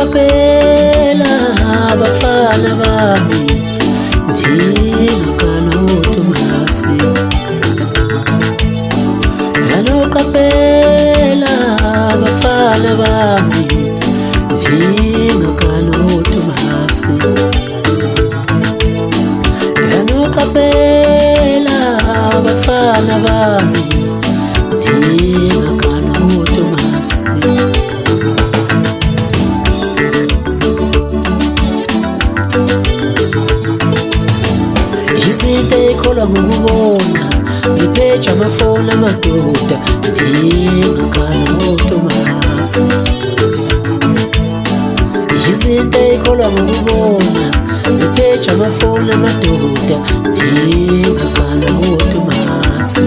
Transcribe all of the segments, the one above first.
Nanoqaphela abafana bami njengakaNotomasi. Nanoqaphela abafana bami njengakaNotomasi. Nanoqaphela abafana bami njengakaNotomasi. Izinto ey'kholwa ngokubona zipheja amafoni amadoda njengakaNotomasi. Izinto ey'kholwa ngokubona zipheja amafoni amadoda njengakaNotomasi.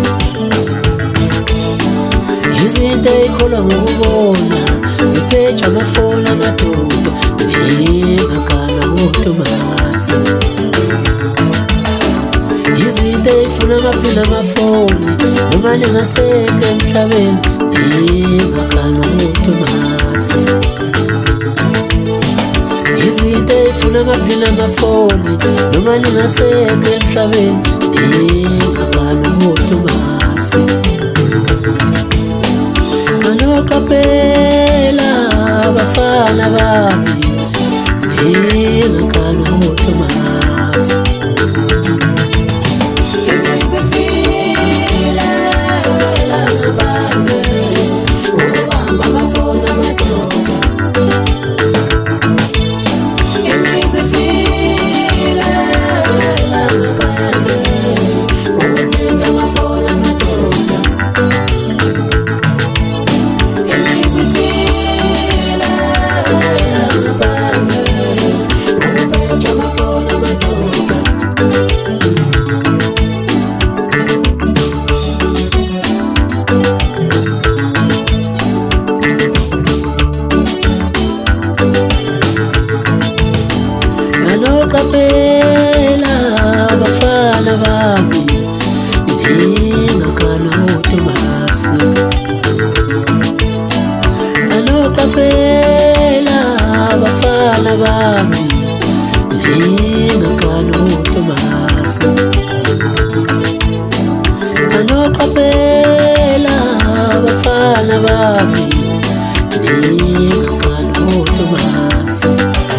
Izinto ey'kholwa ngokubona zipheja amafoni amadoda njengakaNotomasi. Izinto ey'funa amaphila amafoni noma lingasekho emhlabeni njengakaNotomasi. Izinto ey'funa amaphila amafoni noma lingasekho emhlabeni njengakaNotomasi. Nanoqaphela abafana bami njengakaNotomasi. Nanoqaphela abafana bami njengakaNotomasi. Nanoqaphela abafana bami njengakaNotomasi. Nanoqaphela abafana bami njengakaNotomasi.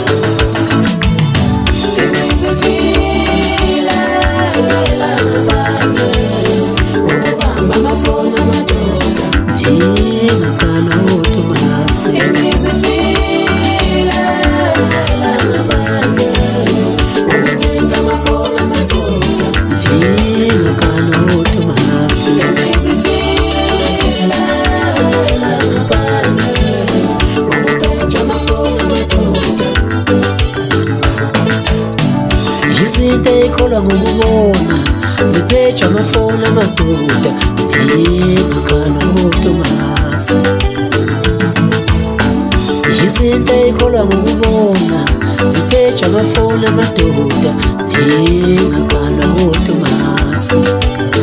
Izinto ey'kholwa ngokubona zipheja amafoni amadoda njengakaNotomasi. Izinto ey'kholwa ngokubona zipheja amafoni amadoda njengakaNotomasi.